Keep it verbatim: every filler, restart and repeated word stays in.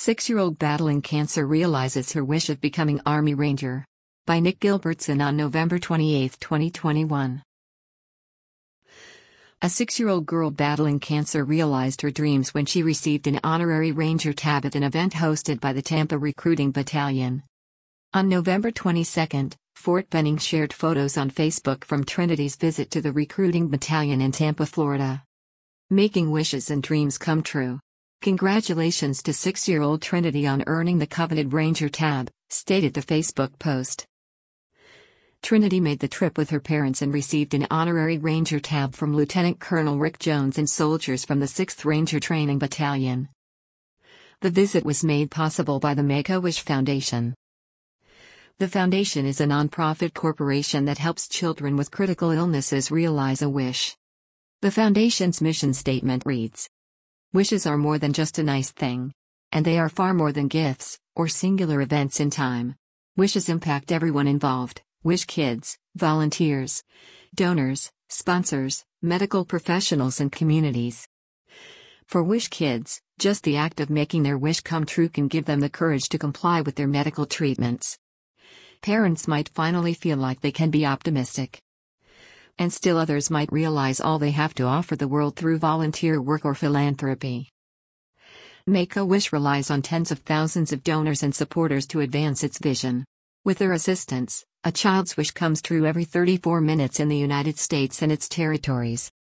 Six-year-old battling cancer realizes her wish of becoming Army Ranger. By Nick Gilbertson on November twenty-eighth, twenty twenty-one. A six-year-old girl battling cancer realized her dreams when she received an honorary Ranger tab at an event hosted by the Tampa Recruiting Battalion. On November twenty-second, Fort Benning shared photos on Facebook from Trinity's visit to the Recruiting Battalion in Tampa, Florida. Making wishes and dreams come true. Congratulations to six-year-old Trinity on earning the coveted Ranger tab, stated the Facebook post. Trinity made the trip with her parents and received an honorary Ranger tab from Lieutenant Colonel Rick Jones and soldiers from the sixth Ranger Training Battalion. The visit was made possible by the Make-A-Wish Foundation. The foundation is a nonprofit corporation that helps children with critical illnesses realize a wish. The foundation's mission statement reads, "Wishes are more than just a nice thing. And they are far more than gifts, or singular events in time. Wishes impact everyone involved: Wish kids, volunteers, donors, sponsors, medical professionals and communities. For Wish kids, just the act of making their wish come true can give them the courage to comply with their medical treatments. Parents might finally feel like they can be optimistic. And still others might realize all they have to offer the world through volunteer work or philanthropy." Make-A-Wish relies on tens of thousands of donors and supporters to advance its vision. With their assistance, a child's wish comes true every thirty-four minutes in the United States and its territories.